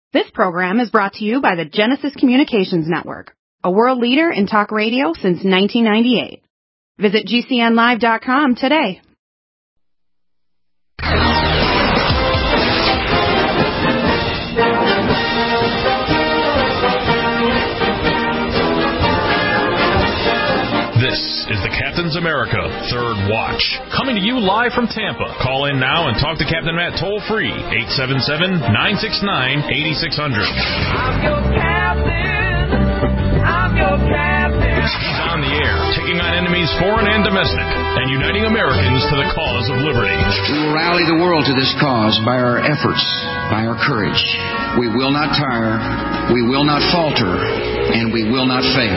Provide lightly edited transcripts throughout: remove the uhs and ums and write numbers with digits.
This program is brought to you by the Genesis Communications Network, a world leader in talk radio since 1998. Visit GCNlive.com today. This is the Captain's America Third Watch, coming to you live from Tampa. Call in now and talk to Captain Matt toll-free, 877-969-8600. I'm your captain. I'm your captain. He's on the air, taking on enemies foreign and domestic, and uniting Americans to the cause of liberty. We will rally the world to this cause by our efforts, by our courage. We will not tire, we will not falter, and we will not fail.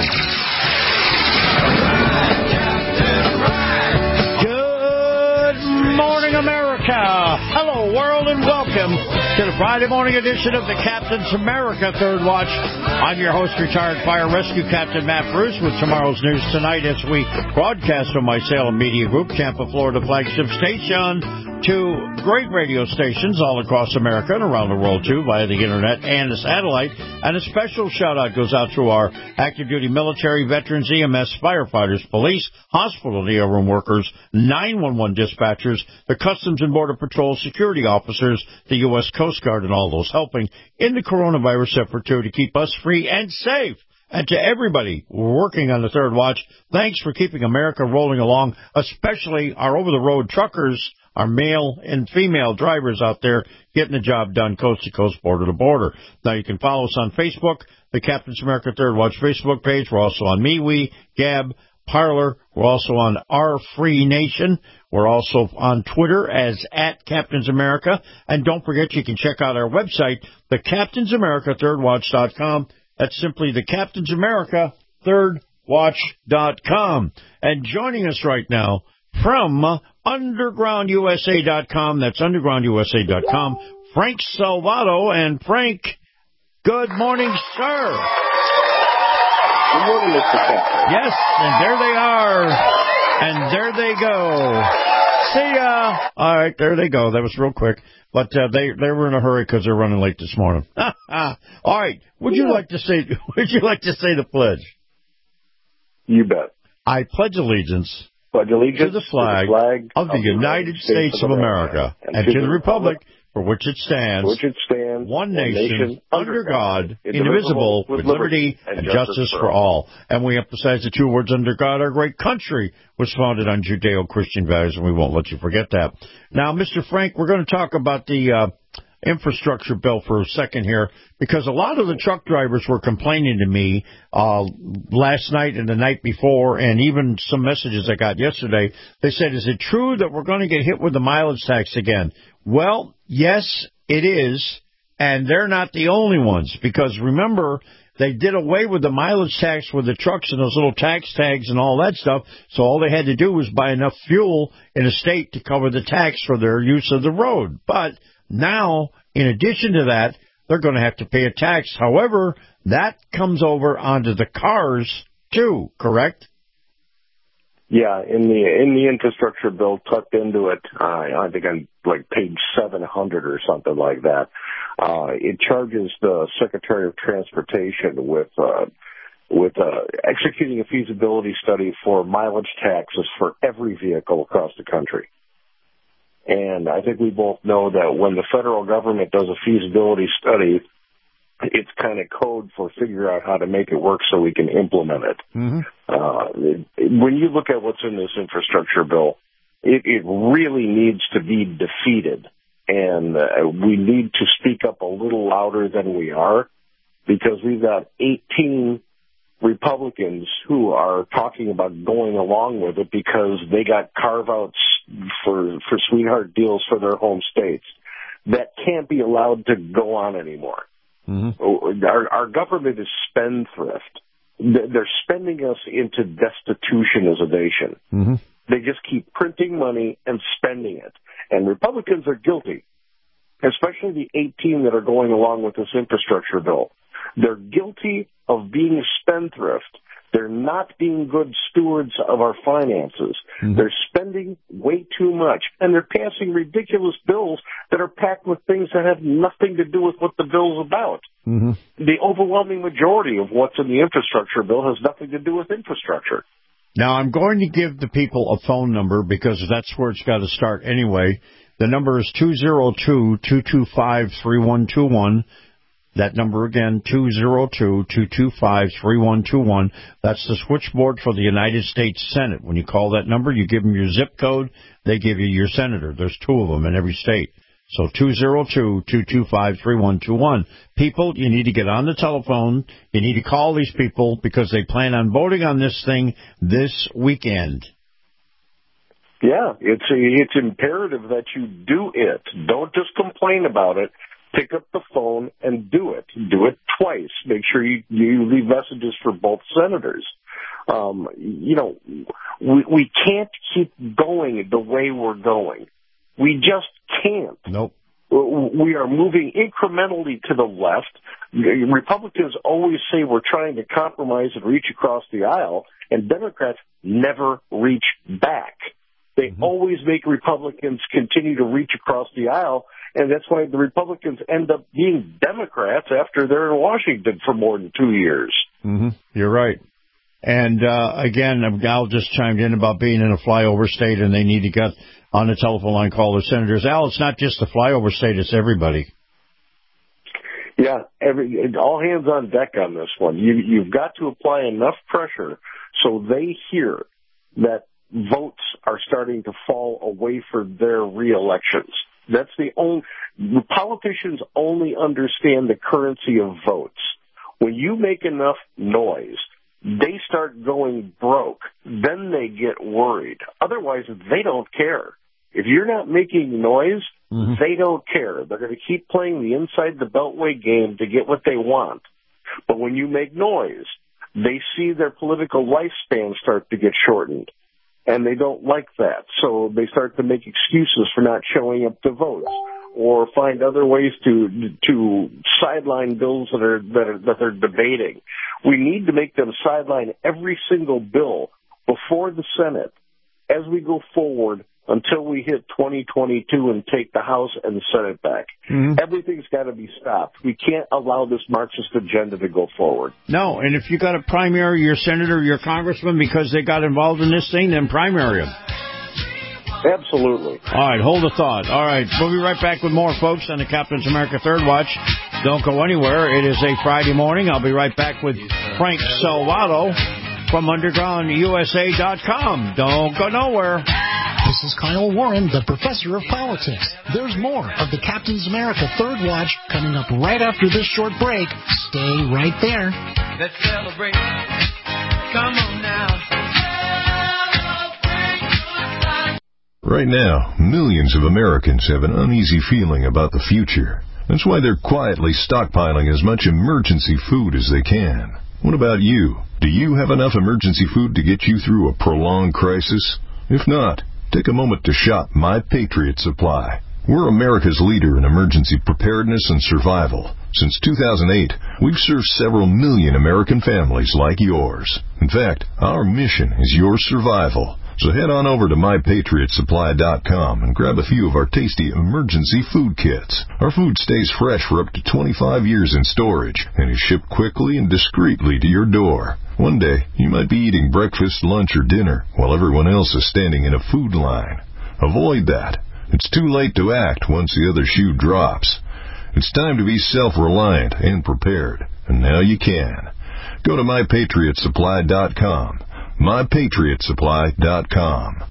Good morning, America. Hello, world, and welcome to the Friday morning edition of the Captain's America Third Watch. I'm your host, retired Fire Rescue Captain Matt Bruce, with tomorrow's news tonight as we broadcast from my Salem Media Group, Tampa, Florida flagship station, to great radio stations all across America and around the world, too, via the internet and the satellite. And a special shout-out goes out to our active-duty military, veterans, EMS, firefighters, police, hospital ER room workers, 911 dispatchers, the Customs and Border Patrol security officers, the U.S. Coast Guard, and all those helping in the coronavirus effort, too, to keep us free and safe. And to everybody working on the Third Watch, thanks for keeping America rolling along, especially our over-the-road truckers, our male and female drivers out there getting the job done coast to coast, border to border. Now, you can follow us on Facebook, the Captain's America Third Watch Facebook page. We're also on MeWe, Gab, Parler. We're also on Our Free Nation. We're also on Twitter as @Captains America. And don't forget, you can check out our website, thecaptainsamerica3rdwatch.com. That's simply thecaptainsamerica3rdwatch.com. And joining us right now from undergroundusa.com, that's undergroundusa.com, Frank Salvato. And Frank, good morning, sir. Good morning, Mr. Captain. Yes, and there they are. And there they go. See ya. All right, there they go. That was real quick. But they were in a hurry because they're running late this morning. All right. Would you like to say the pledge? You bet. I pledge allegiance to the flag of the United States of America and to the republic for which it stands, one nation, under God, indivisible, with liberty and justice for all. And we emphasize the two words, under God. Our great country was founded on Judeo-Christian values, and we won't let you forget that. Now, Mr. Frank, we're going to talk about the infrastructure bill for a second here, because a lot of the truck drivers were complaining to me last night and the night before, and even some messages I got yesterday. They said, is it true that we're going to get hit with the mileage tax again? Well, yes, it is, and they're not the only ones, because remember, they did away with the mileage tax with the trucks and those little tax tags and all that stuff, so all they had to do was buy enough fuel in a state to cover the tax for their use of the road. But now, in addition to that, they're going to have to pay a tax. However, that comes over onto the cars, too, correct? Yeah, in the infrastructure bill tucked into it, I think on like page 700 or something like that, it charges the Secretary of Transportation with executing a feasibility study for mileage taxes for every vehicle across the country. And I think we both know that when the federal government does a feasibility study, it's kind of code for figure out how to make it work so we can implement it. Mm-hmm. When you look at what's in this infrastructure bill, it really needs to be defeated. And we need to speak up a little louder than we are, because we've got 18 Republicans who are talking about going along with it because they got carve-outs for sweetheart deals for their home states that can't be allowed to go on anymore. Mm-hmm. Our government is spendthrift. They're spending us into destitution as a nation. Mm-hmm. They just keep printing money and spending it. And Republicans are guilty, especially the 18 that are going along with this infrastructure bill. They're guilty of being spendthrift They're not being good stewards of our finances. Mm-hmm. They're spending way too much, and they're passing ridiculous bills that are packed with things that have nothing to do with what the bill's about. Mm-hmm. The overwhelming majority of what's in the infrastructure bill has nothing to do with infrastructure. Now, I'm going to give the people a phone number because that's where it's got to start anyway. The number is 202-225-3121. That number again, 202-225-3121. That's the switchboard for the United States Senate. When you call that number, you give them your zip code, they give you your senator. There's 2 of them in every state. So 202-225-3121. People, you need to get on the telephone. You need to call these people because they plan on voting on this thing this weekend. Yeah, it's imperative that you do it. Don't just complain about it. Pick up the phone and do it. Do it twice. Make sure you leave messages for both senators. We can't keep going the way we're going. We just can't. Nope. We are moving incrementally to the left. Republicans always say we're trying to compromise and reach across the aisle, and Democrats never reach back. They always make Republicans continue to reach across the aisle, and that's why the Republicans end up being Democrats after they're in Washington for more than 2 years. Mm-hmm. You're right. And, again, Al just chimed in about being in a flyover state, and they need to get on the telephone line, call the senators. Al, it's not just the flyover state, it's everybody. Yeah, all hands on deck on this one. You've got to apply enough pressure so they hear that votes are starting to fall away for their re-elections. That's politicians only understand the currency of votes. When you make enough noise, they start going broke. Then they get worried. Otherwise, they don't care. If you're not making noise, they don't care. They're going to keep playing the inside the beltway game to get what they want. But when you make noise, they see their political lifespan start to get shortened. And they don't like that. So they start to make excuses for not showing up to vote or find other ways to sideline bills that they're debating. We need to make them sideline every single bill before the Senate as we go forward until we hit 2022 and take the House and the Senate back. Everything's got to be stopped. We can't allow this Marxist agenda to go forward. No, and if you got to primary your senator, your congressman because they got involved in this thing, then primary them. Absolutely. All right, hold the thought. All right, we'll be right back with more, folks, on the Captain's America Third Watch. Don't go anywhere. It is a Friday morning. I'll be right back with Frank Salvato from UndergroundUSA.com. Don't go nowhere. This is Kyle Warren, the professor of politics. There's more of the Captain's America Third Watch coming up right after this short break. Stay right there. Let's celebrate. Come on now. Right now, millions of Americans have an uneasy feeling about the future. That's why they're quietly stockpiling as much emergency food as they can. What about you? Do you have enough emergency food to get you through a prolonged crisis? If not, take a moment to shop My Patriot Supply. We're America's leader in emergency preparedness and survival. Since 2008, we've served several million American families like yours. In fact, our mission is your survival. So head on over to MyPatriotSupply.com and grab a few of our tasty emergency food kits. Our food stays fresh for up to 25 years in storage and is shipped quickly and discreetly to your door. One day, you might be eating breakfast, lunch, or dinner while everyone else is standing in a food line. Avoid that. It's too late to act once the other shoe drops. It's time to be self-reliant and prepared, and now you can. Go to MyPatriotSupply.com. MyPatriotSupply.com.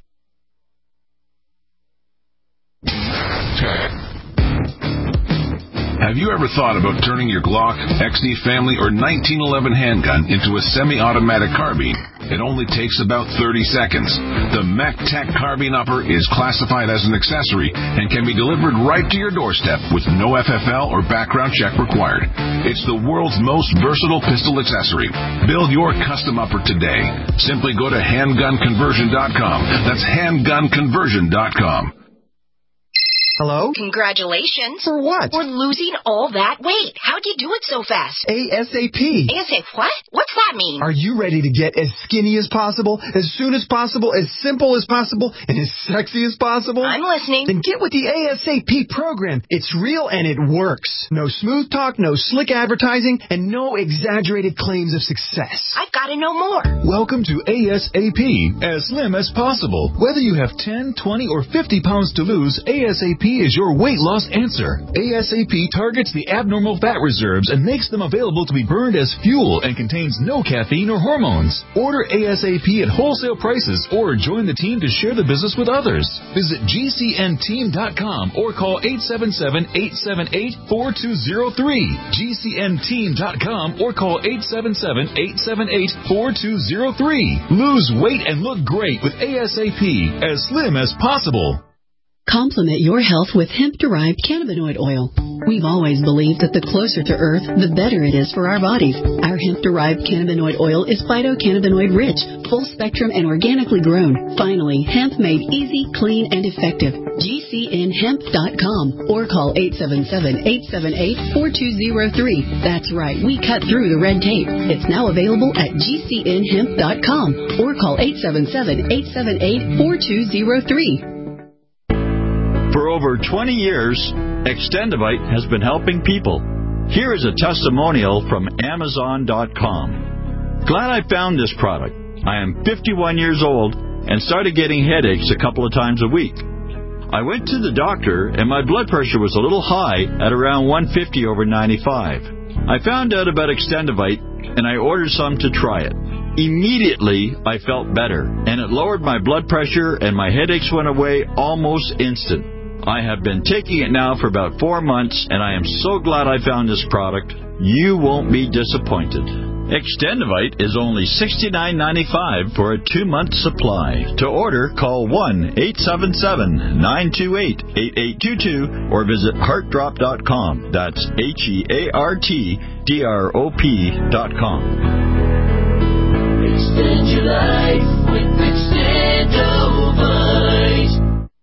Have you ever thought about turning your Glock, XD Family, or 1911 handgun into a semi-automatic carbine? It only takes about 30 seconds. The MacTac Carbine Upper is classified as an accessory and can be delivered right to your doorstep with no FFL or background check required. It's the world's most versatile pistol accessory. Build your custom upper today. Simply go to handgunconversion.com. That's handgunconversion.com. Hello? Congratulations. For what? For losing all that weight. How'd you do it so fast? ASAP. ASAP what? What's that mean? Are you ready to get as skinny as possible, as soon as possible, as simple as possible, and as sexy as possible? I'm listening. Then get with the ASAP program. It's real and it works. No smooth talk, no slick advertising, and no exaggerated claims of success. I've got to know more. Welcome to ASAP, as slim as possible. Whether you have 10, 20, or 50 pounds to lose, ASAP is your weight loss answer. ASAP targets the abnormal fat reserves and makes them available to be burned as fuel and contains no caffeine or hormones. Order ASAP at wholesale prices or join the team to share the business with others. Visit GCNteam.com or call 877-878-4203. GCNteam.com or call 877-878-4203. Lose weight and look great with ASAP, as slim as possible. Complement your health with hemp-derived cannabinoid oil. We've always believed that the closer to Earth, the better it is for our bodies. Our hemp-derived cannabinoid oil is phytocannabinoid-rich, full-spectrum, and organically grown. Finally, hemp made easy, clean, and effective. GCNhemp.com or call 877-878-4203. That's right, we cut through the red tape. It's now available at GCNhemp.com or call 877-878-4203. For over 20 years, Extendivite has been helping people. Here is a testimonial from Amazon.com. Glad I found this product. I am 51 years old and started getting headaches a couple of times a week. I went to the doctor and my blood pressure was a little high at around 150 over 95. I found out about Extendivite and I ordered some to try it. Immediately, I felt better, and it lowered my blood pressure and my headaches went away almost instant. I have been taking it now for about 4 months, and I am so glad I found this product. You won't be disappointed. Extendivite is only $69.95 for a 2-month supply. To order, call 1-877-928-8822 or visit heartdrop.com. That's HEARTDROP.com. Extend your life with Extendivite.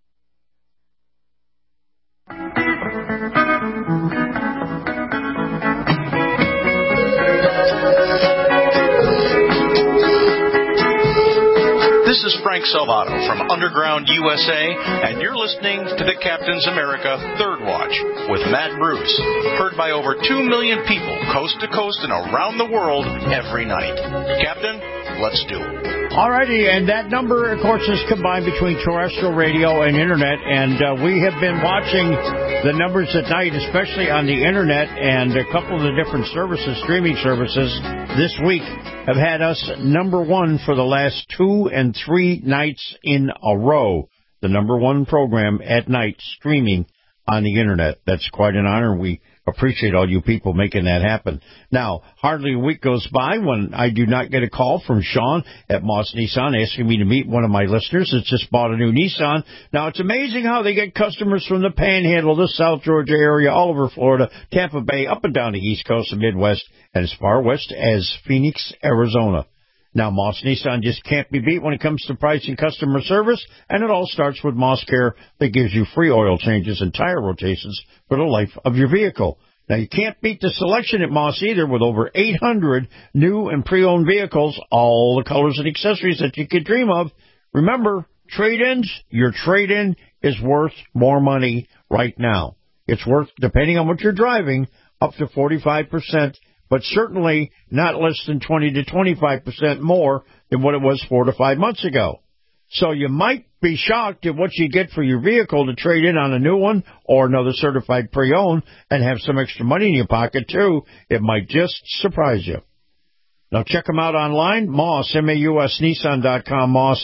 This is Frank Salvato from Underground USA, and you're listening to the Captain's America Third Watch with Matt Bruce, heard by over 2 million people coast to coast and around the world every night. Captain, let's do it. Alrighty, and that number, of course, is combined between terrestrial radio and internet, and we have been watching the numbers at night, especially on the internet, and a couple of the different services, streaming services, this week have had us number one for the last 2 and 3 nights in a row. The number one program at night streaming on the internet. That's quite an honor. We appreciate all you people making that happen. Now, hardly a week goes by when I do not get a call from Sean at Moss Nissan asking me to meet one of my listeners that's just bought a new Nissan. Now, it's amazing how they get customers from the Panhandle, the South Georgia area, all over Florida, Tampa Bay, up and down the East Coast and Midwest, and as far west as Phoenix, Arizona. Now, Moss Nissan just can't be beat when it comes to price and customer service, and it all starts with Moss Care that gives you free oil changes and tire rotations for the life of your vehicle. Now, you can't beat the selection at Moss either with over 800 new and pre-owned vehicles, all the colors and accessories that you could dream of. Remember, trade-ins, your trade-in is worth more money right now. It's worth, depending on what you're driving, up to 45%. But certainly not less than 20 to 25% more than what it was 4 to 5 months ago. So you might be shocked at what you get for your vehicle to trade in on a new one or another certified pre-owned and have some extra money in your pocket, too. It might just surprise you. Now, check them out online, Moss, MAUSNissan.com, Moss,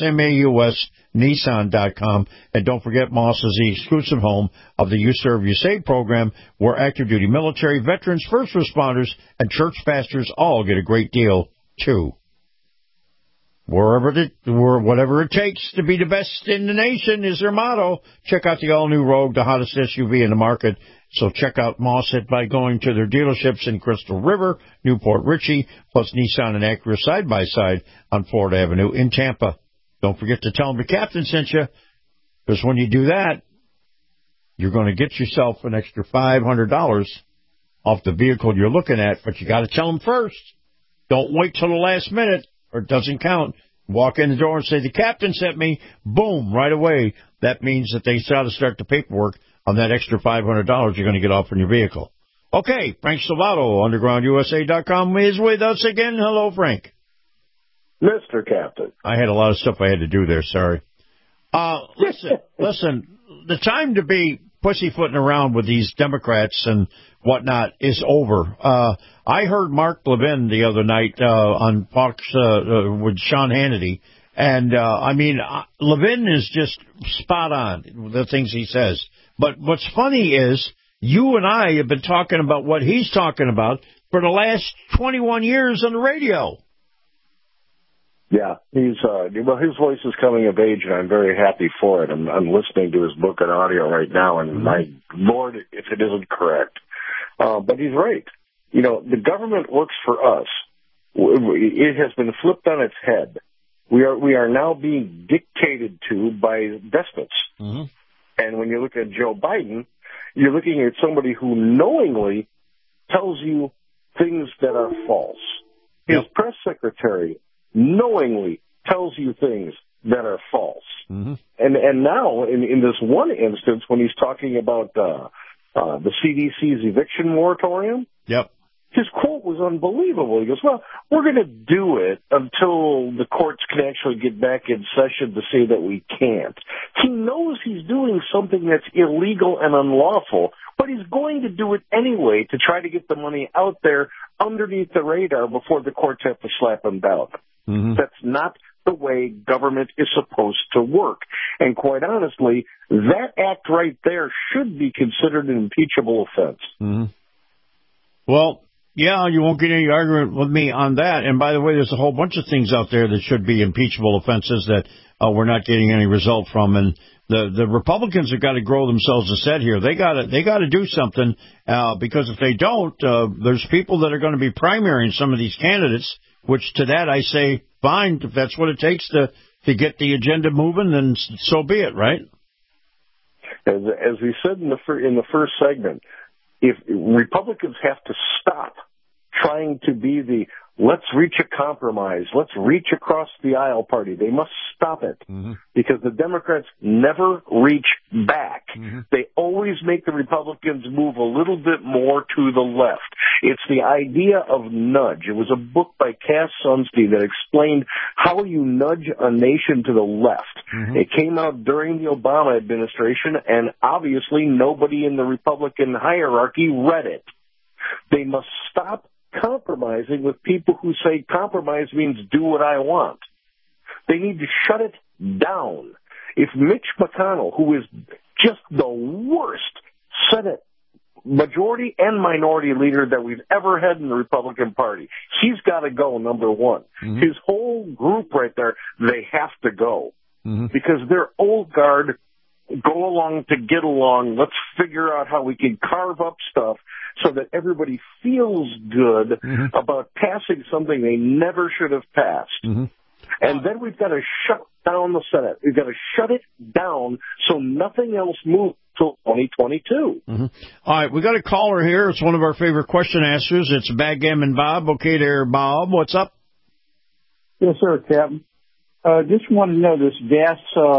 MAUSNissan.com. And don't forget, Moss is the exclusive home of the You Serve, You Save program, where active duty military, veterans, first responders, and church pastors all get a great deal, too. Whatever it takes to be the best in the nation is their motto. Check out the all-new Rogue, the hottest SUV in the market. So check out Moss by going to their dealerships in Crystal River, Newport Richey, plus Nissan and Acura side-by-side on Florida Avenue in Tampa. Don't forget to tell them the captain sent you, because when you do that, you're going to get yourself an extra $500 off the vehicle you're looking at, but you got to tell them first. Don't wait till the last minute or it doesn't count. Walk in the door and say, the captain sent me. Boom, right away. That means that they got to start the paperwork on that extra $500 you're going to get off in your vehicle. Okay, Frank Salvato, UndergroundUSA.com, is with us again. Hello, Frank. Mr. Captain. I had a lot of stuff I had to do there, sorry. Listen, the time to be pussyfooting around with these Democrats and whatnot is over. I heard Mark Levin the other night on Fox with Sean Hannity, and Levin is just spot on, the things he says. But what's funny is you and I have been talking about what he's talking about for the last 21 years on the radio. Yeah, his voice is coming of age, and I'm very happy for it. I'm listening to his book on audio right now, and my Lord, if it isn't correct. But he's right. You know, the government works for us. It has been flipped on its head. We are now being dictated to by despots. Mm-hmm. And when you look at Joe Biden, you're looking at somebody who knowingly tells you things that are false. His press secretary knowingly tells you things that are false. Mm-hmm. And now, in this one instance, when he's talking about the CDC's eviction moratorium, his quote was unbelievable. He goes, well, we're going to do it until the courts can actually get back in session to say that we can't. He knows he's doing something that's illegal and unlawful, but he's going to do it anyway to try to get the money out there underneath the radar before the courts have to slap him down. Mm-hmm. That's not the way government is supposed to work. And quite honestly, that act right there should be considered an impeachable offense. Mm-hmm. Well, yeah, you won't get any argument with me on that. And by the way, there's a whole bunch of things out there that should be impeachable offenses that we're not getting any result from. And the Republicans have got to grow themselves a set here. They got to do something because if they don't, there's people that are going to be primarying some of these candidates. Which to that I say, fine, if that's what it takes to get the agenda moving, then so be it, right? As we said in the first segment, if Republicans have to stop trying to be the let's reach a compromise, let's reach across the aisle party, they must stop it. Mm-hmm. Because the Democrats never reach back. Mm-hmm. They always make the Republicans move a little bit more to the left. It's the idea of nudge. It was a book by Cass Sunstein that explained how you nudge a nation to the left. Mm-hmm. It came out during the Obama administration, and obviously nobody in the Republican hierarchy read it. They must stop compromising with people who say compromise means do what I want. They need to shut it down. If Mitch McConnell, who is just the worst Senate majority and minority leader that we've ever had in the Republican Party, he's got to go, number one. Mm-hmm. His whole group right there, they have to go. Mm-hmm. Because they're old guard, go along to get along, let's figure out how we can carve up stuff so that everybody feels good about passing something they never should have passed. Mm-hmm. And then we've got to shut down the Senate. We've got to shut it down so nothing else moves till 2022. Mm-hmm. All right, we got a caller here. It's one of our favorite question answers. It's Backgammon Bob. Okay there, Bob. What's up? Yes, sir, Captain. Just want to know this gas,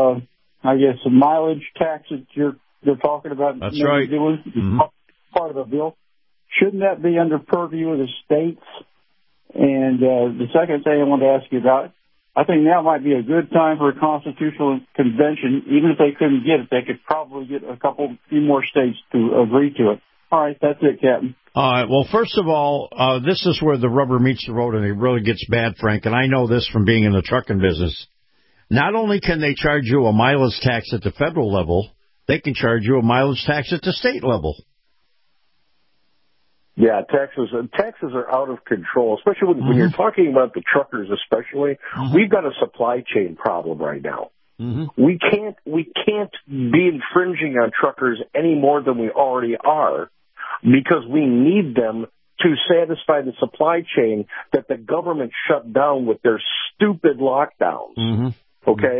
the mileage tax that they're talking about. That's right. Doing, part of the bill. Shouldn't that be under purview of the states? And the second thing I wanted to ask you about, I think now might be a good time for a constitutional convention. Even if they couldn't get it, they could probably get few more states to agree to it. All right, that's it, Captain. All right, well, first of all, this is where the rubber meets the road and it really gets bad, Frank, and I know this from being in the trucking business. Not only can they charge you a mileage tax at the federal level, they can charge you a mileage tax at the state level. Yeah, taxes are out of control, especially when you're talking about the truckers especially. Mm-hmm. We've got a supply chain problem right now. Mm-hmm. We can't be infringing on truckers any more than we already are because we need them to satisfy the supply chain that the government shut down with their stupid lockdowns. Mm-hmm. Okay?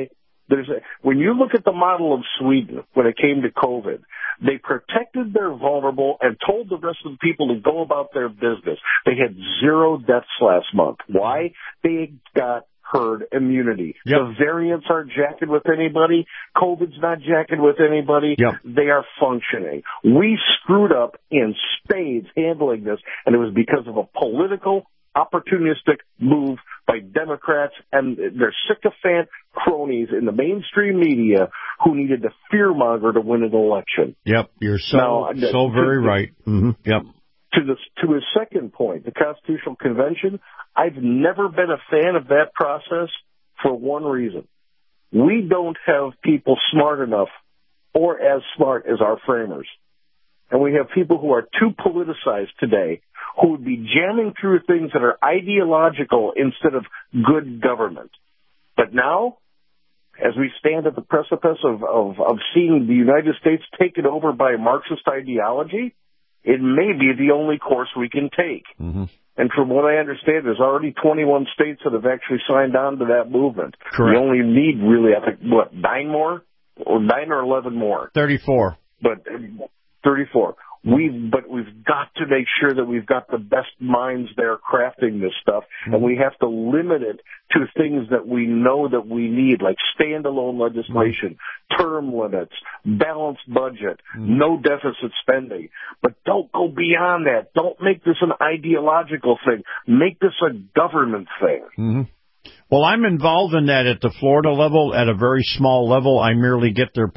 When you look at the model of Sweden when it came to COVID, they protected their vulnerable and told the rest of the people to go about their business. They had 0 deaths last month. Why? They got herd immunity. Yep. The variants aren't jacking with anybody. COVID's not jacking with anybody. Yep. They are functioning. We screwed up in spades handling this, and it was because of a political, opportunistic move by Democrats and their sycophant cronies in the mainstream media who needed to fearmonger to win an election. Yep, you're so very right. Mm-hmm. Yep. To his second point, the Constitutional Convention, I've never been a fan of that process for one reason. We don't have people smart enough or as smart as our framers. And we have people who are too politicized today who would be jamming through things that are ideological instead of good government. But now, as we stand at the precipice of seeing the United States taken over by a Marxist ideology, it may be the only course we can take. Mm-hmm. And from what I understand, there's already 21 states that have actually signed on to that movement. Correct. We only need really, I think, 9 or 11 more? 34. But 34. But we've got to make sure that we've got the best minds there crafting this stuff, and we have to limit it to things that we know that we need, like standalone legislation, term limits, balanced budget, no deficit spending. But don't go beyond that. Don't make this an ideological thing. Make this a government thing. Mm-hmm. Well, I'm involved in that at the Florida level, at a very small level. I merely get their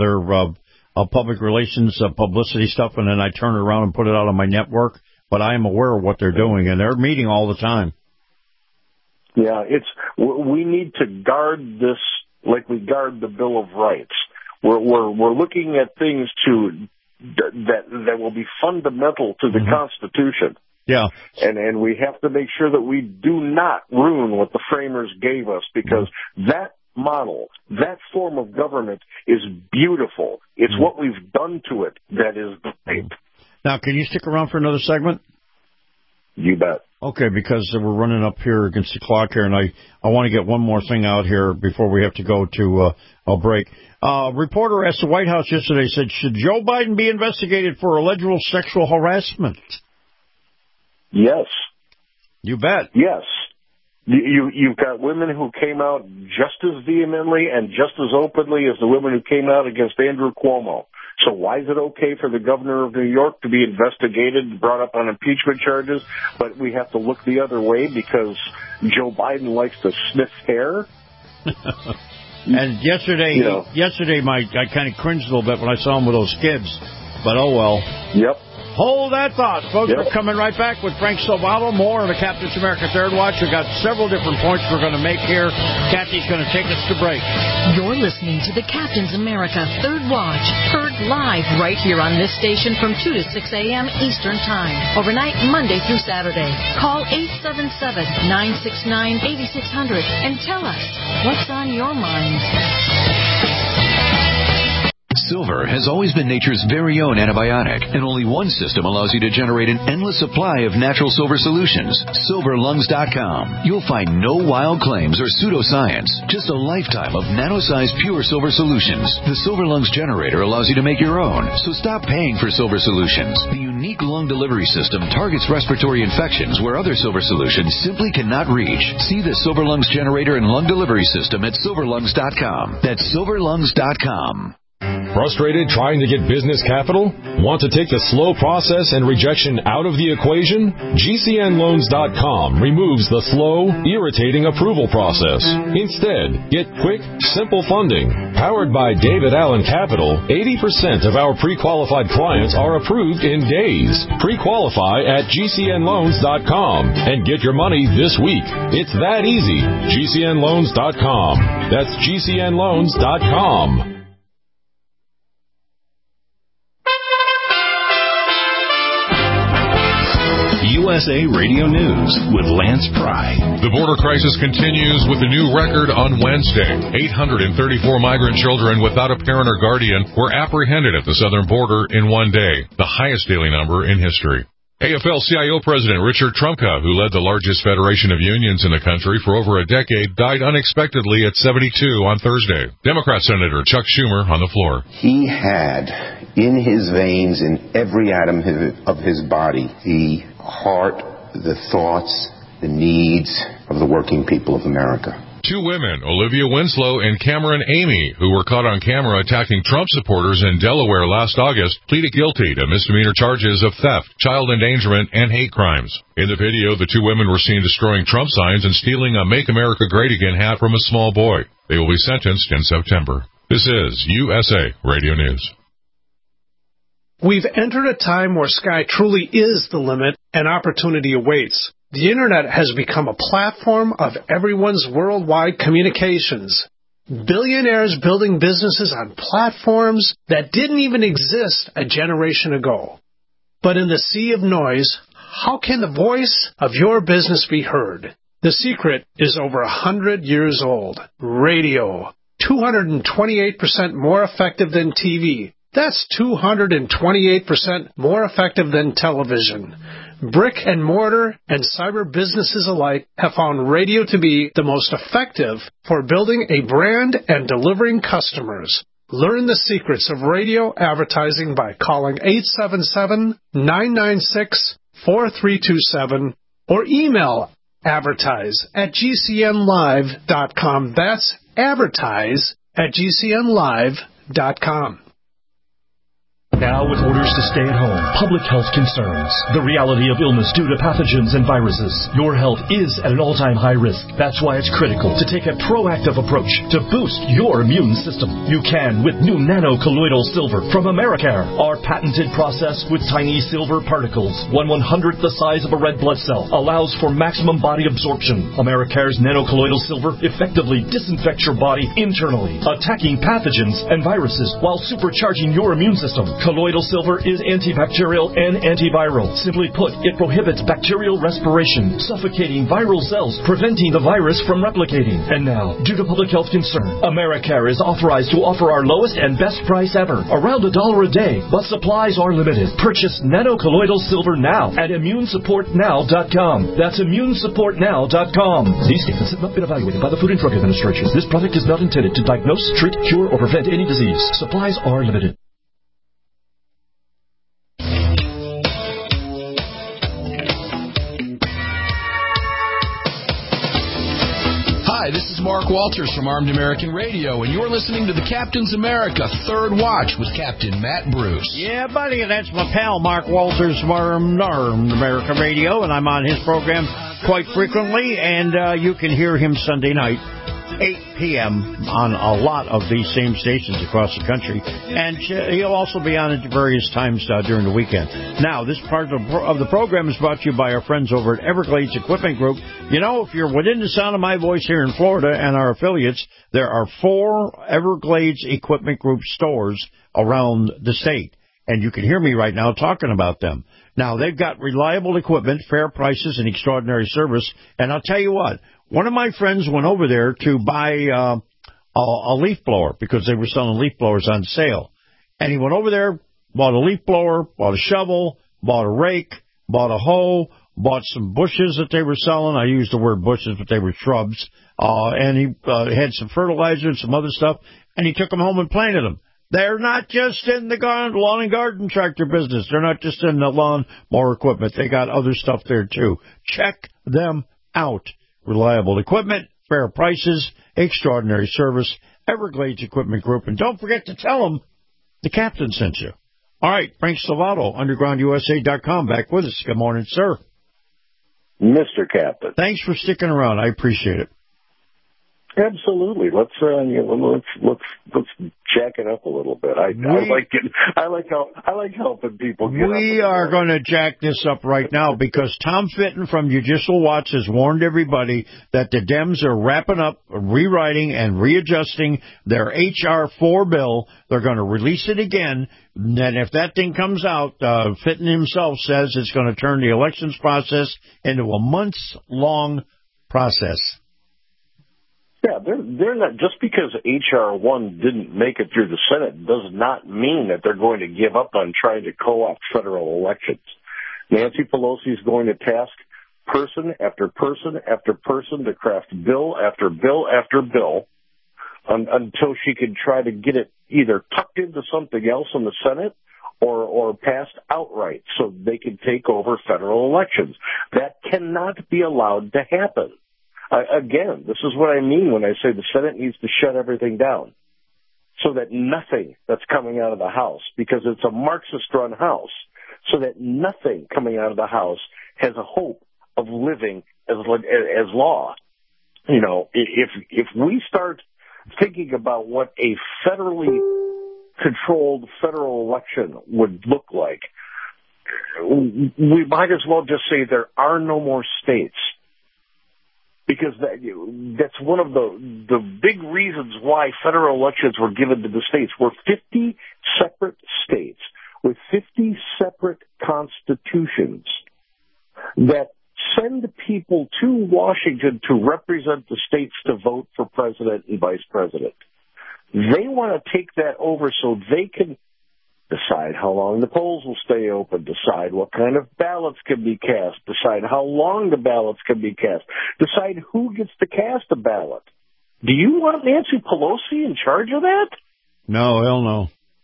public relations publicity stuff, and then I turn it around and put it out on my network. But I am aware of what they're doing, and they're meeting all the time. Yeah, we need to guard this like we guard the Bill of Rights. We're looking at things that will be fundamental to the Constitution. Yeah, and we have to make sure that we do not ruin what the framers gave us, because that model, that form of government is beautiful. It's what we've done to it that is great. Now, can you stick around for another segment? You bet. Okay, because we're running up here against the clock here, and I want to get one more thing out here before we have to go to a break. Reporter asked the White House yesterday, said, should Joe Biden be investigated for alleged sexual harassment? Yes. You bet. Yes. You've got women who came out just as vehemently and just as openly as the women who came out against Andrew Cuomo. So why is it okay for the governor of New York to be investigated, brought up on impeachment charges, but we have to look the other way because Joe Biden likes to sniff hair? And yesterday, I kind of cringed a little bit when I saw him with those kids, but oh well. Yep. Hold that thought, folks. Yep. We're coming right back with Frank Salvato. More on the Captain's America Third Watch. We've got several different points we're going to make here. Kathy's going to take us to break. You're listening to the Captain's America Third Watch, heard live right here on this station from 2 to 6 a.m. Eastern Time, overnight Monday through Saturday. Call 877-969-8600 and tell us what's on your mind. Silver has always been nature's very own antibiotic, and only one system allows you to generate an endless supply of natural silver solutions. SilverLungs.com. You'll find no wild claims or pseudoscience, just a lifetime of nano-sized pure silver solutions. The Silver Lungs generator allows you to make your own, so stop paying for silver solutions. The unique lung delivery system targets respiratory infections where other silver solutions simply cannot reach. See the Silver Lungs generator and lung delivery system at SilverLungs.com. That's SilverLungs.com. Frustrated trying to get business capital? Want to take the slow process and rejection out of the equation? GCNLoans.com removes the slow, irritating approval process. Instead, get quick, simple funding. Powered by David Allen Capital, 80% of our pre-qualified clients are approved in days. Pre-qualify at GCNLoans.com and get your money this week. It's that easy. GCNLoans.com. That's GCNLoans.com. USA Radio News with Lance Pry. The border crisis continues with a new record on Wednesday. 834 migrant children without a parent or guardian were apprehended at the southern border in one day, the highest daily number in history. AFL-CIO President Richard Trumka, who led the largest federation of unions in the country for over a decade, died unexpectedly at 72 on Thursday. Democrat Senator Chuck Schumer on the floor. He had in his veins, in every atom of his body, the heart, the thoughts, the needs of the working people of America. Two women, Olivia Winslow and Cameron Amy, who were caught on camera attacking Trump supporters in Delaware last August, pleaded guilty to misdemeanor charges of theft, child endangerment, and hate crimes. In the video, the two women were seen destroying Trump signs and stealing a Make America Great Again hat from a small boy. They will be sentenced in September. This is USA Radio News. We've entered a time where sky truly is the limit and opportunity awaits. The Internet has become a platform of everyone's worldwide communications. Billionaires building businesses on platforms that didn't even exist a generation ago. But in the sea of noise, how can the voice of your business be heard? The secret is over 100 years old. Radio. 228% more effective than TV. That's 228% more effective than television. Brick and mortar and cyber businesses alike have found radio to be the most effective for building a brand and delivering customers. Learn the secrets of radio advertising by calling 877-996-4327 or email advertise@gcnlive.com. That's advertise@gcnlive.com. Now, with orders to stay at home, public health concerns, the reality of illness due to pathogens and viruses, your health is at an all-time high risk. That's why it's critical to take a proactive approach to boost your immune system. You can with new nano-colloidal silver from Americare. Our patented process with tiny silver particles, 1/100th the size of a red blood cell, allows for maximum body absorption. Americare's nano-colloidal silver effectively disinfects your body internally, attacking pathogens and viruses while supercharging your immune system. Colloidal silver is antibacterial and antiviral. Simply put, it prohibits bacterial respiration, suffocating viral cells, preventing the virus from replicating. And now, due to public health concern, Americare is authorized to offer our lowest and best price ever, around $1 a day, but supplies are limited. Purchase nano-colloidal silver now at immunesupportnow.com. That's immunesupportnow.com. These statements have not been evaluated by the Food and Drug Administration. This product is not intended to diagnose, treat, cure, or prevent any disease. Supplies are limited. Hi, this is Mark Walters from Armed American Radio, and you're listening to the Captain's America Third Watch with Captain Matt Bruce. Yeah, buddy, and that's my pal Mark Walters from Armed American Radio, and I'm on his program quite frequently, and you can hear him Sunday night, 8 p.m. on a lot of these same stations across the country, and he'll also be on at various times during the weekend. Now, this part of the program is brought to you by our friends over at Everglades Equipment Group. You know, if you're within the sound of my voice here in Florida and our affiliates, there are 4 Everglades Equipment Group stores around the state, and you can hear me right now talking about them. Now, they've got reliable equipment, fair prices, and extraordinary service, and I'll tell you what, one of my friends went over there to buy a leaf blower because they were selling leaf blowers on sale. And he went over there, bought a leaf blower, bought a shovel, bought a rake, bought a hoe, bought some bushes that they were selling. I used the word bushes, but they were shrubs. And he had some fertilizer and some other stuff, and he took them home and planted them. They're not just in the lawn and garden tractor business. They're not just in the lawn mower equipment. They got other stuff there, too. Check them out. Reliable equipment, fair prices, extraordinary service, Everglades Equipment Group. And don't forget to tell them the captain sent you. All right, Frank Salvato, UndergroundUSA.com, back with us. Good morning, sir. Mr. Captain. Thanks for sticking around. I appreciate it. Absolutely. Let's jack it up a little bit. I like helping people. We are going to jack this up right now because Tom Fitton from Judicial Watch has warned everybody that the Dems are wrapping up, rewriting, and readjusting their H.R. 4 bill. They're going to release it again. And if that thing comes out, Fitton himself says it's going to turn the elections process into a months-long process. Yeah, they're not, just because H.R. 1 didn't make it through the Senate does not mean that they're going to give up on trying to co-opt federal elections. Nancy Pelosi is going to task person after person after person to craft bill after bill after bill until she can try to get it either tucked into something else in the Senate or passed outright so they can take over federal elections. That cannot be allowed to happen. Again, this is what I mean when I say the Senate needs to shut everything down so that nothing that's coming out of the House, because it's a Marxist-run House, so that nothing coming out of the House has a hope of living as law. You know, if we start thinking about what a federally controlled federal election would look like, we might as well just say there are no more states. Because that's one of the big reasons why federal elections were given to the states. We're 50 separate states with 50 separate constitutions that send people to Washington to represent the states to vote for president and vice president. They want to take that over so they can decide how long the polls will stay open, decide what kind of ballots can be cast, decide how long the ballots can be cast, decide who gets to cast a ballot. Do you want Nancy Pelosi in charge of that? No, hell no.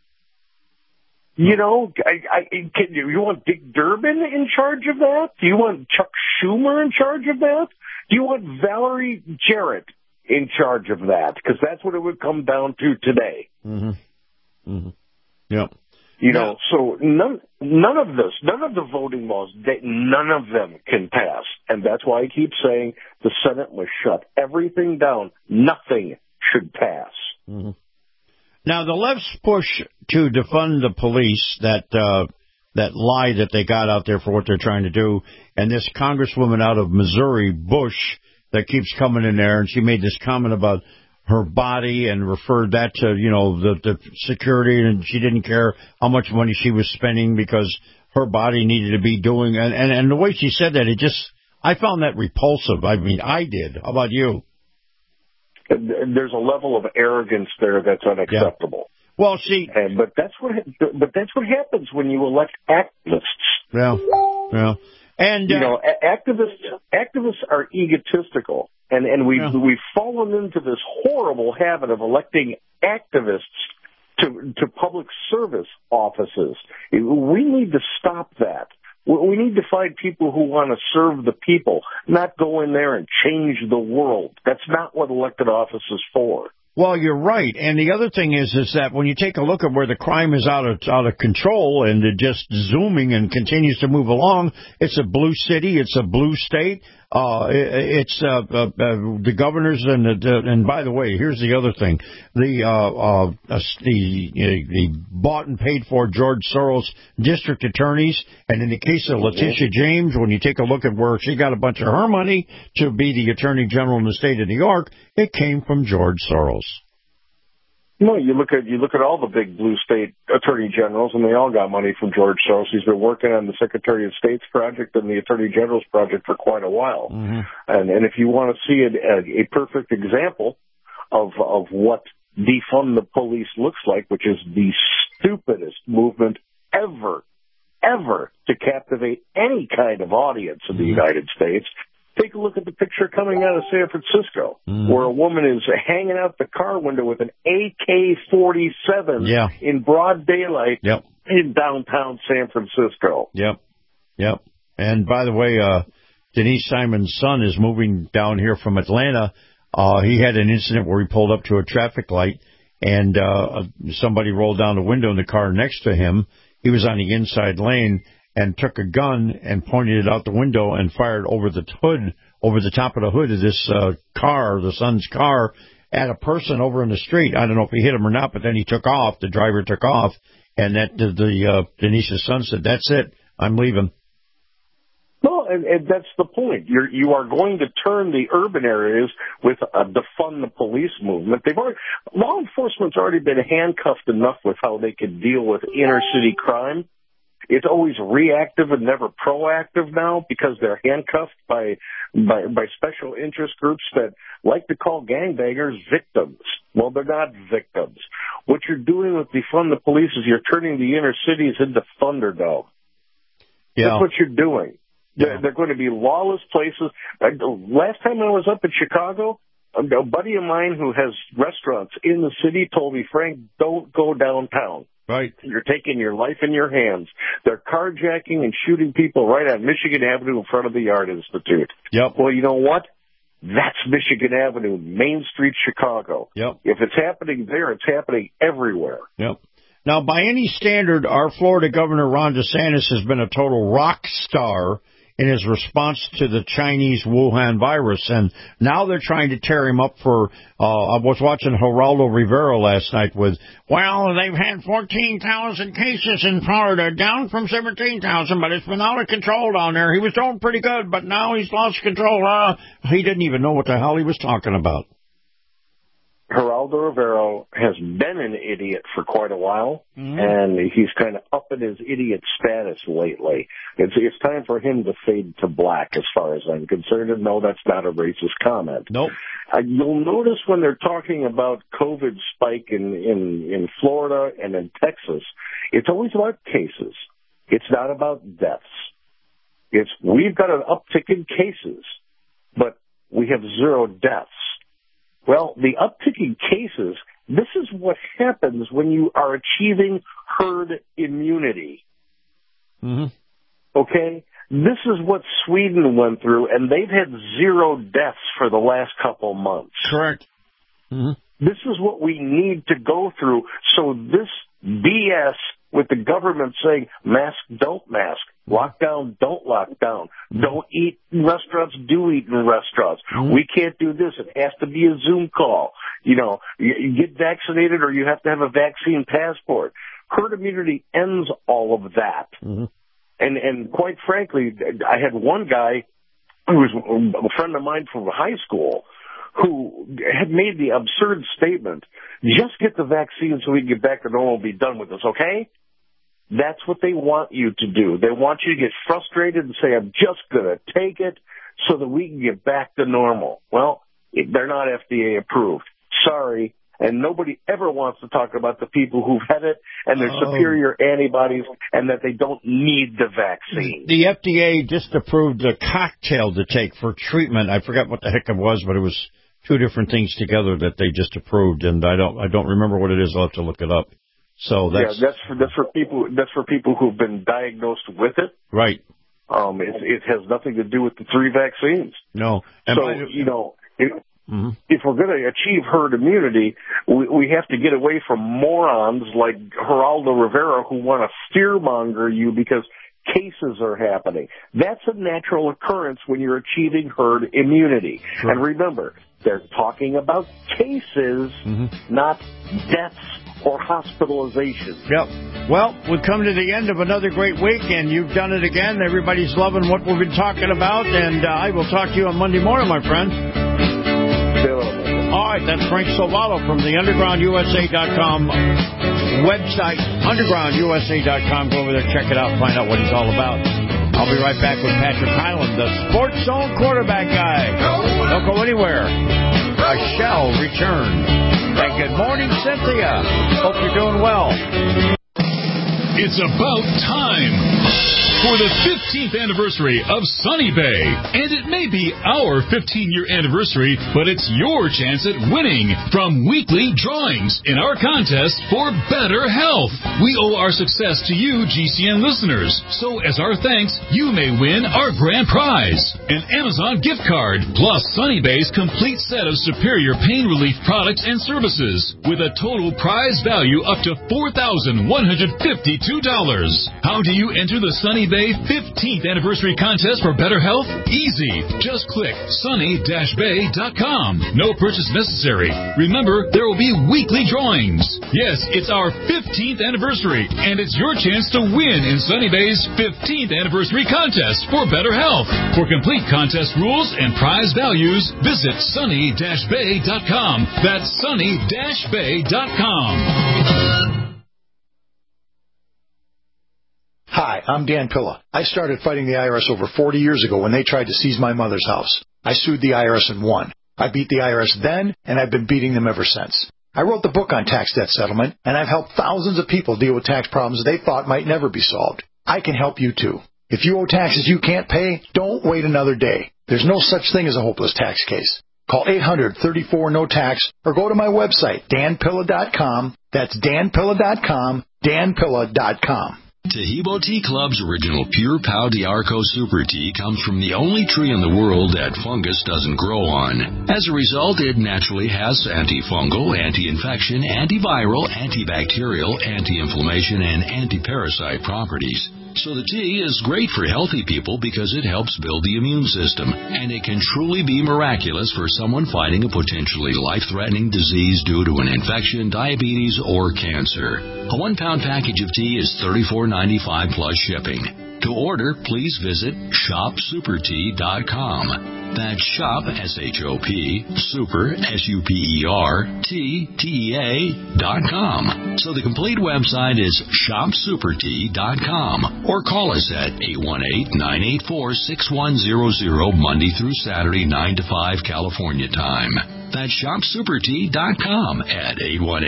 You know, you want Dick Durbin in charge of that? Do you want Chuck Schumer in charge of that? Do you want Valerie Jarrett in charge of that? Because that's what it would come down to today. Mm-hmm. Mm-hmm. Yep. You know, so none of this, none of the voting laws, none of them can pass. And that's why I keep saying the Senate must shut everything down. Nothing should pass. Mm-hmm. Now, the left's push to defund the police, that lie that they got out there for what they're trying to do, and this congresswoman out of Missouri, Bush, that keeps coming in there, and she made this comment about her body and referred that to, you know, the security, and she didn't care how much money she was spending because her body needed to be doing, and the way she said that, I found that repulsive. I mean, I did. How about you? There's a level of arrogance there that's unacceptable. Yeah. Well, see, but that's what happens when you elect activists. Yeah, yeah, and you know, activists are egotistical. And we've fallen into this horrible habit of electing activists to public service offices. We need to stop that. We need to find people who want to serve the people, not go in there and change the world. That's not what elected office is for. Well, you're right. And the other thing is that when you take a look at where the crime is out of control and it just zooming and continues to move along, it's a blue city, it's a blue state. It's the governors and by the way, here's the other thing: the bought and paid for George Soros district attorneys, and in the case of Letitia James, when you take a look at where she got a bunch of her money to be the attorney general in the state of New York, it came from George Soros. No, you look at all the big blue state attorney generals, and they all got money from George Soros. He's been working on the Secretary of State's project and the Attorney General's project for quite a while. Mm-hmm. And if you want to see a perfect example of what defund the police looks like, which is the stupidest movement ever to captivate any kind of audience in the United States. Take a look at the picture coming out of San Francisco, where a woman is hanging out the car window with an AK-47 in broad daylight in downtown San Francisco. Yep. And by the way, Denise Simon's son is moving down here from Atlanta. He had an incident where he pulled up to a traffic light, and somebody rolled down the window in the car next to him. He was on the inside lane and took a gun and pointed it out the window and fired over the top of the hood of this car, the son's car, at a person over in the street. I don't know if he hit him or not, but then he took off. The driver took off, and Denise's son said, "That's it. I'm leaving." Well, and that's the point. You are going to turn the urban areas with a defund the police movement. Law enforcement's already been handcuffed enough with how they can deal with inner city crime. It's always reactive and never proactive now because they're handcuffed by special interest groups that like to call gangbangers victims. Well, they're not victims. What you're doing with defund the police is you're turning the inner cities into Thunderdome. Yeah. That's what you're doing. They're going to be lawless places. Last time I was up in Chicago, a buddy of mine who has restaurants in the city told me, Frank, don't go downtown. Right. You're taking your life in your hands. They're carjacking and shooting people right on Michigan Avenue in front of the Art Institute. Yep. Well, you know what? That's Michigan Avenue, Main Street, Chicago. Yep. If it's happening there, it's happening everywhere. Yep. Now, by any standard, our Florida Governor Ron DeSantis has been a total rock star in his response to the Chinese Wuhan virus. And now they're trying to tear him up for, I was watching Geraldo Rivera last night with, well, they've had 14,000 cases in Florida, down from 17,000, but it's been out of control down there. He was doing pretty good, but now he's lost control. He didn't even know what the hell he was talking about. Geraldo Rivera has been an idiot for quite a while, and he's kind of up in his idiot status lately. It's time for him to fade to black as far as I'm concerned, and no, that's not a racist comment. Nope. You'll notice when they're talking about COVID spike in Florida and in Texas, it's always about cases. It's not about deaths. We've got an uptick in cases, but we have 0 deaths. Well, the uptick in cases, this is what happens when you are achieving herd immunity. Mm-hmm. Okay? This is what Sweden went through, and they've had 0 deaths for the last couple months. Correct. Mm-hmm. This is what we need to go through. So this BS with the government saying mask, don't mask, lockdown, don't lock down, don't eat in restaurants, do eat in restaurants. Mm-hmm. We can't do this. It has to be a Zoom call. You know, you get vaccinated or you have to have a vaccine passport. Herd immunity ends all of that. Mm-hmm. And quite frankly, I had one guy who was a friend of mine from high school who had made the absurd statement, just get the vaccine so we can get back to normal and be done with this, okay? That's what they want you to do. They want you to get frustrated and say, I'm just going to take it so that we can get back to normal. Well, they're not FDA approved. Sorry. And nobody ever wants to talk about the people who've had it and their superior antibodies and that they don't need the vaccine. The FDA just approved a cocktail to take for treatment. I forgot what the heck it was, but it was 2 different things together that they just approved, and I don't remember what it is. I'll have to look it up. So that's for people who've been diagnosed with it. Right. It has nothing to do with the 3 vaccines. No. And if we're going to achieve herd immunity, we have to get away from morons like Geraldo Rivera who want to fearmonger you because cases are happening. That's a natural occurrence when you're achieving herd immunity. Sure. And remember, they're talking about cases, not deaths or hospitalizations. Yep. Well, we've come to the end of another great week, and you've done it again. Everybody's loving what we've been talking about, and I will talk to you on Monday morning, my friend. All right, that's Frank Salvato from the UndergroundUSA.com website, UndergroundUSA.com. Go over there, check it out, find out what he's all about. I'll be right back with Patrick Hyland, the Sports Zone quarterback guy. Don't go anywhere. I shall return. And good morning, Cynthia. Hope you're doing well. It's about time for the 15th anniversary of Sunny Bay. And it may be our 15-year anniversary, but it's your chance at winning from weekly drawings in our contest for better health. We owe our success to you, GCN listeners. So as our thanks, you may win our grand prize, an Amazon gift card, plus Sunny Bay's complete set of superior pain relief products and services, with a total prize value up to $4,152. How do you enter the Sunny Bay 15th anniversary contest for better health? Easy. Just click sunny-bay.com. No purchase necessary. Remember, there will be weekly drawings. Yes, it's our 15th anniversary, and it's your chance to win in Sunny Bay's 15th anniversary contest for better health. For complete contest rules and prize values, visit sunny-bay.com. That's sunny-bay.com. Hi, I'm Dan Pilla. I started fighting the IRS over 40 years ago when they tried to seize my mother's house. I sued the IRS and won. I beat the IRS then, and I've been beating them ever since. I wrote the book on tax debt settlement, and I've helped thousands of people deal with tax problems they thought might never be solved. I can help you too. If you owe taxes you can't pay, don't wait another day. There's no such thing as a hopeless tax case. Call 800-34-NO-TAX or go to my website, danpilla.com. That's danpilla.com, danpilla.com. Tahibo Tea Club's original Pure Pau d'Arco Super Tea comes from the only tree in the world that fungus doesn't grow on. As a result, it naturally has antifungal, anti-infection, antiviral, antibacterial, anti-inflammation, and anti-parasite properties. So the tea is great for healthy people because it helps build the immune system, and it can truly be miraculous for someone fighting a potentially life-threatening disease due to an infection, diabetes, or cancer. A 1-pound package of tea is $34.95 plus shipping. To order, please visit shopsupertea.com. That's shop, S-H-O-P, super, S-U-P-E-R, T-T-E-A.com. So the complete website is shopsupertea.com. Or call us at 818-984-6100 Monday through Saturday, 9 to 5 California time. That's shopsupertea.com at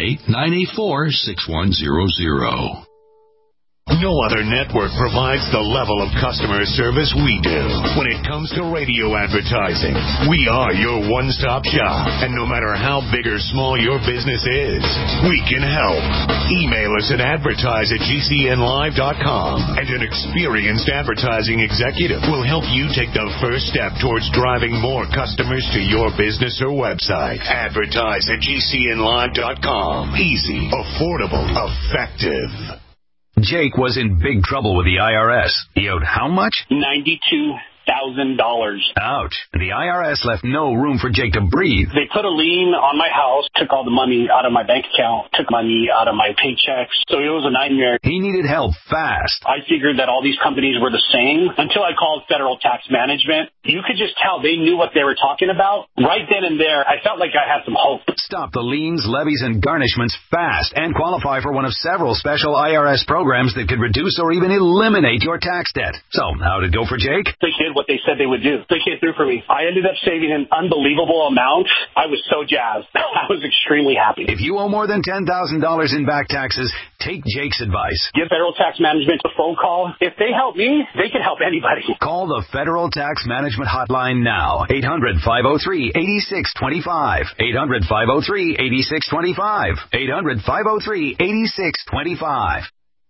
818-984-6100. No other network provides the level of customer service we do. When it comes to radio advertising, we are your one-stop shop. And no matter how big or small your business is, we can help. Email us at advertise@gcnlive.com, and an experienced advertising executive will help you take the first step towards driving more customers to your business or website. Advertise@gcnlive.com. Easy, affordable, effective. Jake was in big trouble with the IRS. He owed how much? $92,000. Ouch. The IRS left no room for Jake to breathe. They put a lien on my house, took all the money out of my bank account, took money out of my paychecks. So it was a nightmare. He needed help fast. I figured that all these companies were the same until I called Federal Tax Management. You could just tell they knew what they were talking about. Right then and there, I felt like I had some hope. Stop the liens, levies, and garnishments fast and qualify for one of several special IRS programs that could reduce or even eliminate your tax debt. So, how'd it go for Jake? They did what they said they would do. They came through for me. I ended up saving an unbelievable amount. I was so jazzed. I was extremely happy. If you owe more than $10,000 in back taxes, take Jake's advice. Give Federal Tax Management a phone call. If they help me, they can help anybody. Call the Federal Tax Management Hotline now. 800-503-8625. 800-503-8625. 800-503-8625.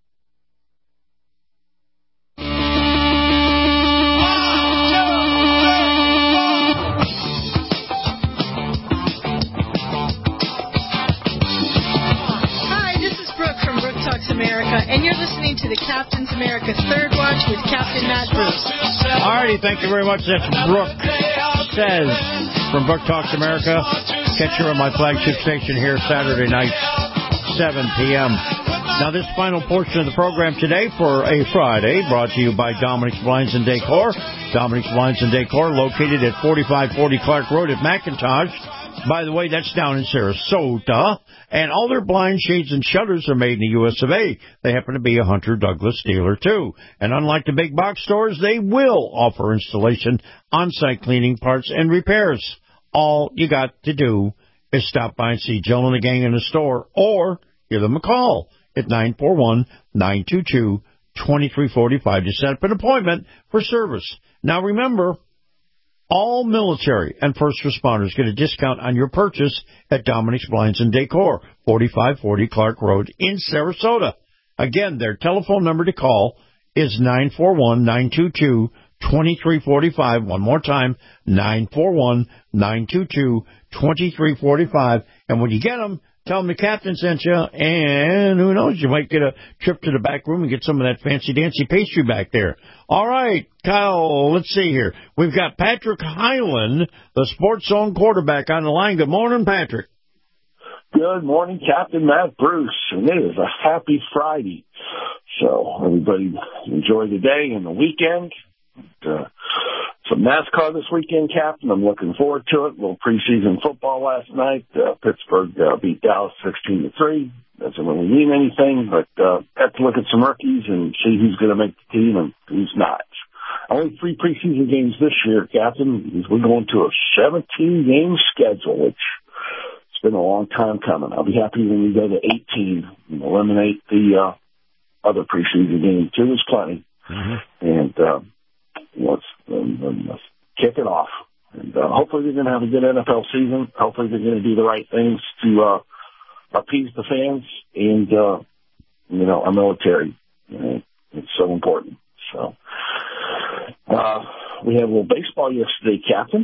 America, and you're listening to the Captain's America Third Watch with Captain Matt Bruce. All righty, thank you very much. That's Brooke Says from Brooke Talks America. Catch her on my flagship station here Saturday night, 7 p.m. Now, this final portion of the program today for a Friday brought to you by Dominic's Blinds and Decor. Dominic's Blinds and Decor, located at 4540 Clark Road at McIntosh. By the way, that's down in Sarasota. And all their blind shades and shutters are made in the U.S. of A. They happen to be a Hunter Douglas dealer, too. And unlike the big box stores, they will offer installation, on-site cleaning, parts, and repairs. All you got to do is stop by and see Jill and the gang in the store, or give them a call at 941-922-2345 to set up an appointment for service. Now, remember, all military and first responders get a discount on your purchase at Dominic's Blinds and Decor, 4540 Clark Road in Sarasota. Again, their telephone number to call is 941-922-2345. One more time, 941-922-2345. And when you get them, tell them the captain sent you, and who knows, you might get a trip to the back room and get some of that fancy-dancy pastry back there. All right, Kyle, let's see here. We've got Patrick Hyland, the Sports Zone quarterback, on the line. Good morning, Patrick. Good morning, Captain Matt Bruce. And it is a happy Friday. So everybody enjoy the day and the weekend. Some NASCAR this weekend, Captain. I'm looking forward to it. A little preseason football last night. Pittsburgh beat Dallas 16-3. Doesn't really mean anything, but have to look at some rookies and see who's going to make the team and who's not. Only 3 preseason games this year, Captain. We're going to a 17-game schedule, which it's been a long time coming. I'll be happy when we go to 18 and eliminate the other preseason games, too. There's plenty. And let's kick it off. And hopefully they're going to have a good NFL season. Hopefully they're going to do the right things to appease the fans and, our military. It's so important. So we had a little baseball yesterday, Captain.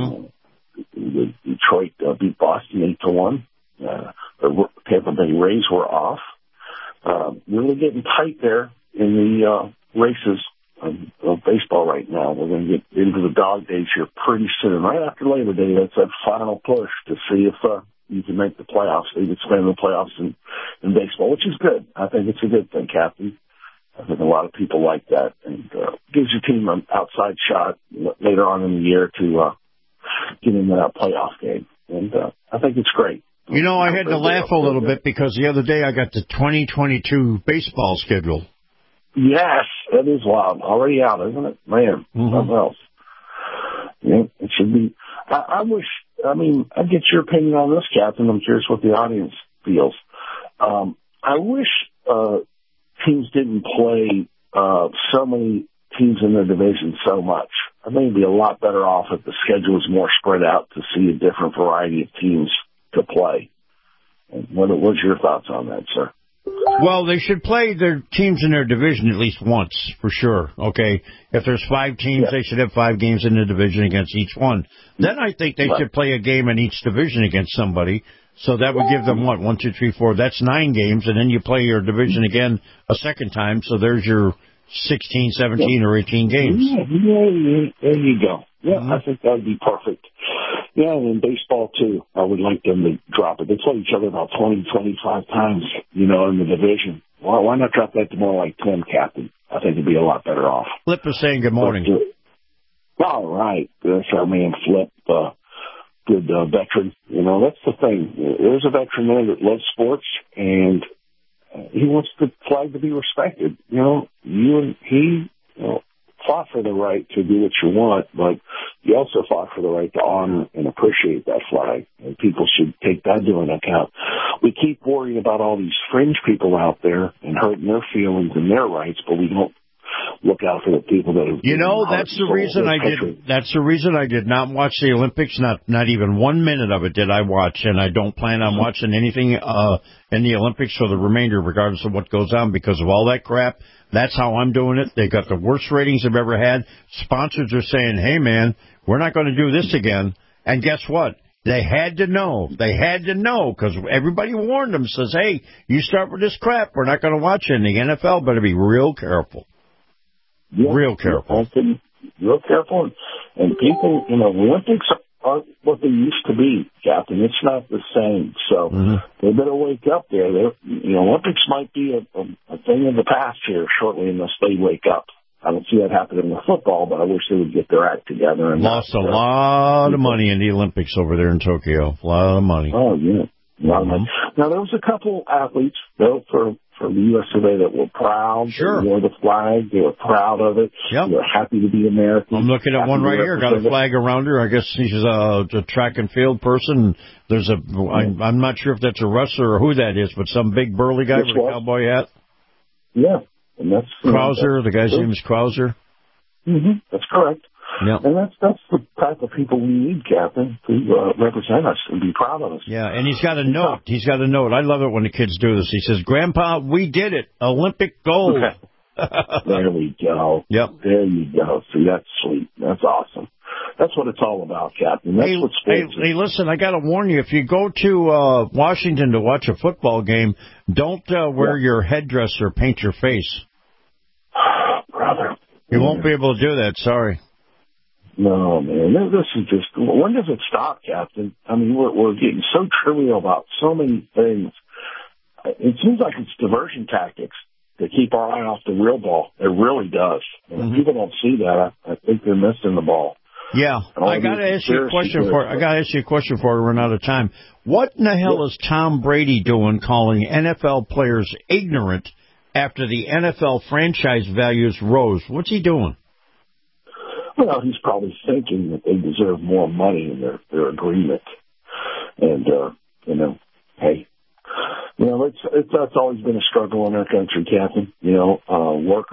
Detroit beat Boston 8-1. The Tampa Bay Rays were off. Really getting tight there in the races of baseball right now. We're going to get into the dog days here pretty soon. Right after Labor Day, that's that final push to see if you can make the playoffs. They've expanded the playoffs in baseball, which is good. I think it's a good thing, Captain. I think a lot of people like that, and gives your team an outside shot later on in the year to get into that playoff game. And I think it's great. I had to laugh a little bit because the other day I got the 2022 baseball schedule. Yes, that is wild. Already out, isn't it? Man, something else. Yeah, it should be. I get your opinion on this, Captain. I'm curious what the audience feels. I wish teams didn't play so many teams in their division so much. I think it'd be a lot better off if the schedule was more spread out to see a different variety of teams to play. And what's your thoughts on that, sir? Well, they should play their teams in their division at least once, for sure. Okay, if there's 5 teams, they should have 5 games in the division against each one. Then I think they should play a game in each division against somebody. So that would give them, 1, 2, 3, 4, that's 9 games, and then you play your division again a second time, so there's your 16, 17, or 18 games. Yeah, there you go. Yeah, I think that would be perfect. Yeah, and in baseball, too, I would like them to drop it. They play each other about 20, 25 times, in the division. Well, why not drop that to more like 10, Captain? I think it'd be a lot better off. Flip is saying good morning. All right. That's our man, Flip. Good veteran. That's the thing. There's a veteran there that loves sports, and he wants the flag to be respected. You and he fought for the right to do what you want, but you also fought for the right to honor and appreciate that flag, and people should take that into account. We keep worrying about all these fringe people out there and hurting their feelings and their rights, but we don't look out for the people that are. That's the reason I did. That's the reason I did not watch the Olympics. Not even 1 minute of it did I watch, and I don't plan on watching anything in the Olympics for the remainder, regardless of what goes on, because of all that crap. That's how I'm doing it. They got the worst ratings I've ever had. Sponsors are saying, "Hey, man, we're not going to do this again." And guess what? They had to know. They had to know because everybody warned them. Says, "Hey, you start with this crap, we're not going to watch it." And the NFL better be real careful. Yeah, real careful. Real careful. And people, Olympics aren't what they used to be, Captain. It's not the same. So they better wake up there. Olympics might be a thing of the past here shortly unless they wake up. I don't see that happening in football, but I wish they would get their act together. And lost a lot of money in the Olympics over there in Tokyo. A lot of money. Oh, yeah. A lot of money. Now, there was a couple athletes, though, for the U.S. today that were proud. Sure. They wore the flag. They were proud of it. Yep. They were happy to be American. I'm looking at one right here. Got a flag around her. I guess she's a track and field person. There's I'm not sure if that's a wrestler or who that is, but some big burly guy with a cowboy hat. Yeah. And that's Krauser. The guy's name is Krauser. That's correct. Yeah. And that's the type of people we need, Captain, to represent us and be proud of us. Yeah, and he's got a note. He's got a note. I love it when the kids do this. He says, "Grandpa, we did it. Olympic gold." There we go. Yep. There you go. See, that's sweet. That's awesome. That's what it's all about, Captain. That's what sports is. Hey, listen, I got to warn you. If you go to Washington to watch a football game, don't wear your headdress or paint your face. Brother. You won't be able to do that. Sorry. No, man. This is just, when does it stop, Captain? I mean, we're getting so trivial about so many things. It seems like it's diversion tactics to keep our eye off the real ball. It really does. And if people don't see that, I think they're missing the ball. Yeah. I got to ask you a question before we run out of time. What in the hell is Tom Brady doing calling NFL players ignorant after the NFL franchise values rose? What's he doing? Well, he's probably thinking that they deserve more money in their agreement. And, hey, that's always been a struggle in our country, Captain. Worker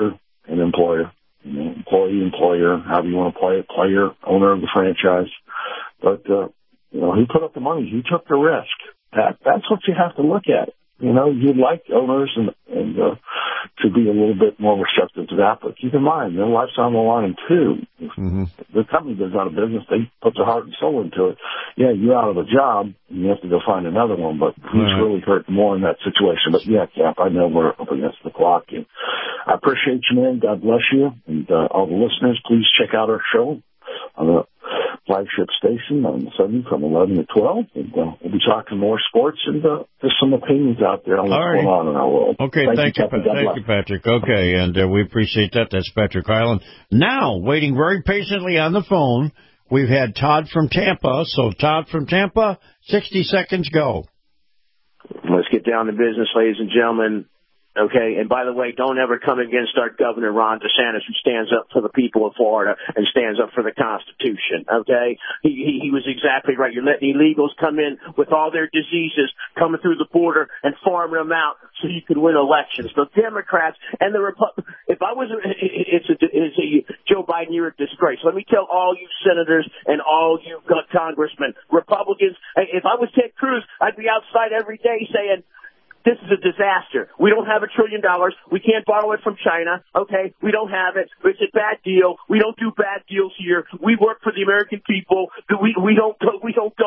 and employer. You know, employee, employer, however you want to play it, player, owner of the franchise. But, you know, he put up the money. He took the risk. That's what you have to look at. You know, you'd like owners and to be a little bit more receptive to that, but keep in mind, their life's on the line too. Mm-hmm. The company goes out of business, they put their heart and soul into it. Yeah, you're out of a job, and you have to go find another one, but he's really hurt more in that situation. But yeah, Cap, I know we're up against the clock. And I appreciate you, man. God bless you. And all the listeners, please check out our show on the flagship station on Sunday from 11 to 12. And we'll be talking more sports and there's some opinions out there on what's going on in our world. Okay, thank you, Patrick. Okay, and we appreciate that. That's Patrick Hyland. Now, waiting very patiently on the phone, we've had Todd from Tampa. So, Todd from Tampa, 60 seconds, go. Let's get down to business, ladies and gentlemen. Okay, and by the way, don't ever come against our Governor Ron DeSantis, who stands up for the people of Florida and stands up for the Constitution. Okay, he was exactly right. You're letting illegals come in with all their diseases coming through the border and farming them out so you can win elections. The Democrats and the Republicans. If I was, it's a Joe Biden, you're a disgrace. Let me tell all you senators and all you congressmen, Republicans. If I was Ted Cruz, I'd be outside every day saying, this is a disaster. We don't have $1 trillion. We can't borrow it from China. Okay, we don't have it. It's a bad deal. We don't do bad deals here. We work for the American people. We don't go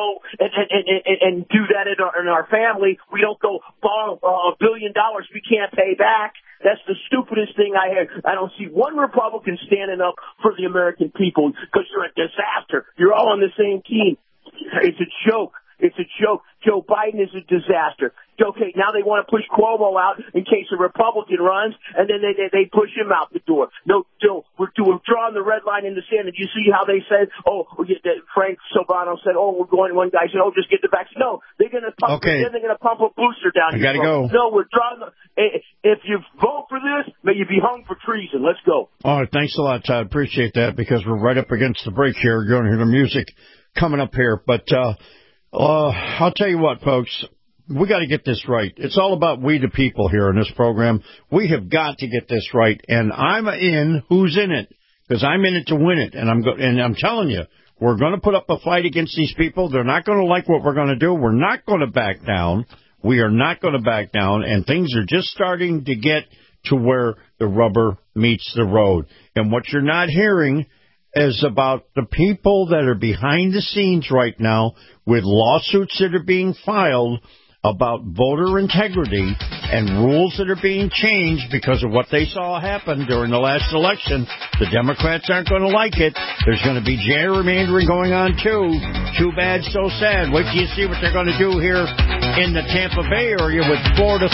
and do that in our family. We don't go borrow $1 billion we can't pay back. That's the stupidest thing I heard. I don't see one Republican standing up for the American people because you're a disaster. You're all on the same team. It's a joke. It's a joke. Joe Biden is a disaster. Okay, now they want to push Cuomo out in case a Republican runs, and then they push him out the door. No, Joe, we're drawing the red line in the sand. Did you see how they said, Frank Silvano said, we're going, one guy said, just get the vaccine. No, they're going to pump, they're going to pump a booster down here. Go. No, we're drawing if you vote for this, may you be hung for treason. Let's go. All right, thanks a lot, Todd. Appreciate that because we're right up against the break here. You're going to hear the music coming up here, but I'll tell you what, folks. We got to get this right. It's all about we the people here in this program. We have got to get this right, and I'm in who's in it because I'm in it to win it, and I'm telling you, we're going to put up a fight against these people. They're not going to like what we're going to do. We're not going to back down. We are not going to back down, and things are just starting to get to where the rubber meets the road. And what you're not hearing is about the people that are behind the scenes right now with lawsuits that are being filed about voter integrity and rules that are being changed because of what they saw happen during the last election. The Democrats aren't going to like it. There's going to be gerrymandering going on, too. Too bad, so sad. Wait till you see what they're going to do here in the Tampa Bay area with Florida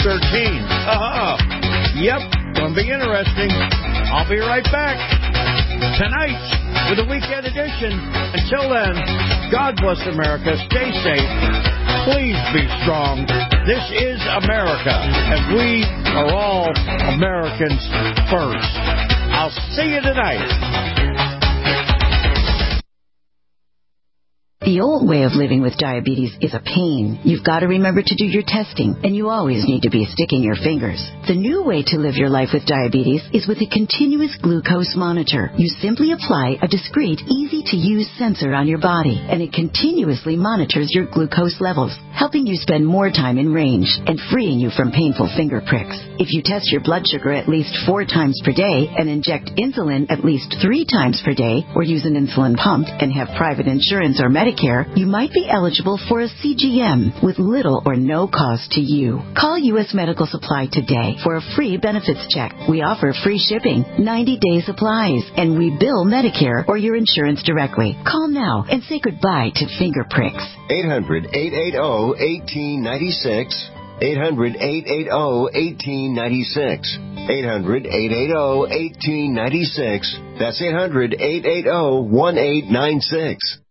13. Yep, going to be interesting. I'll be right back tonight with a weekend edition. Until then, God bless America. Stay safe. Please be strong. This is America, and we are all Americans first. I'll see you tonight. The old way of living with diabetes is a pain. You've got to remember to do your testing, and you always need to be sticking your fingers. The new way to live your life with diabetes is with a continuous glucose monitor. You simply apply a discreet, easy-to-use sensor on your body, and it continuously monitors your glucose levels, helping you spend more time in range and freeing you from painful finger pricks. If you test your blood sugar at least 4 times per day and inject insulin at least 3 times per day, or use an insulin pump and have private insurance or Medicare, you might be eligible for a CGM with little or no cost to you. Call U.S. Medical Supply today for a free benefits check. We offer free shipping, 90-day supplies, and we bill Medicare or your insurance directly. Call now and say goodbye to finger pricks. 800-880-1896. 800-880-1896. 800-880-1896. That's 800-880-1896.